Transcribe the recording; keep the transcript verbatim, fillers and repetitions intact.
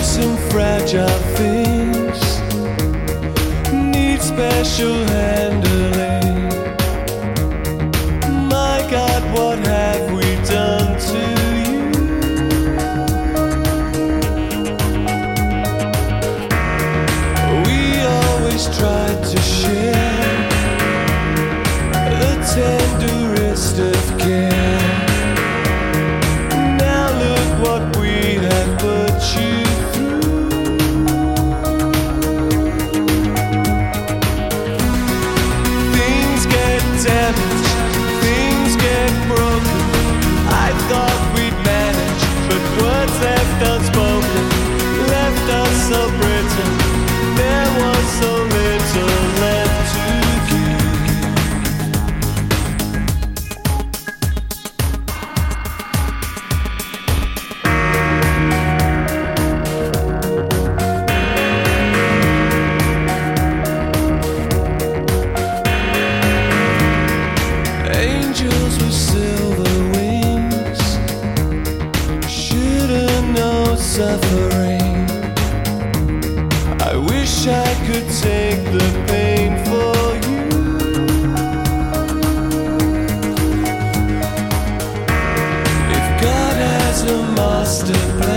some fragile things need special handling. My God, what have we done to you? We always tried to share the tenderest of care. Now look what we have put you through. Things get damaged, things get broken. I thought we'd manage, but words left unspoken left us so brittle. There was so little left to give. Angels with silver wings shouldn't know suffering. I wish I could take the pain for you. If God has a master plan,